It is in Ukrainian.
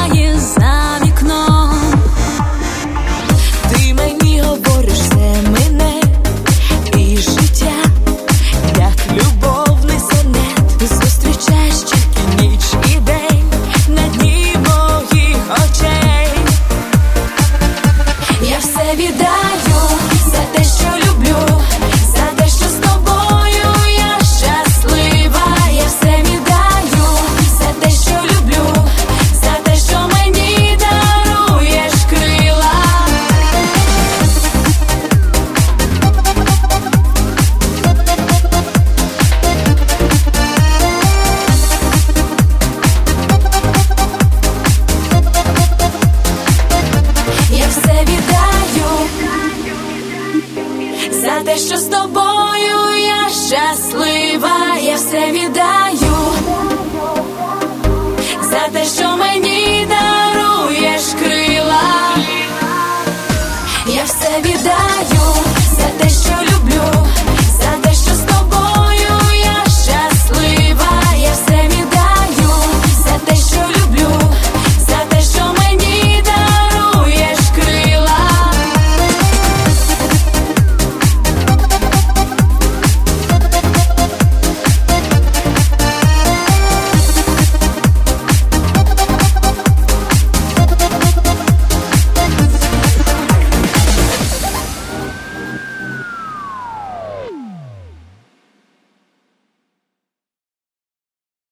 сяє за вікном. Ти мені говориш, все мине, і життя, як любовний сонет, зустрічаєш тільки ніч і день на дні моїх очей. Я все віддаю за те, що люблю, за те, що з тобою я щаслива. Я все віддаю за те, що люблю, за те, що мені даруєш крила. Я все віддаю за те, що з тобою я щаслива.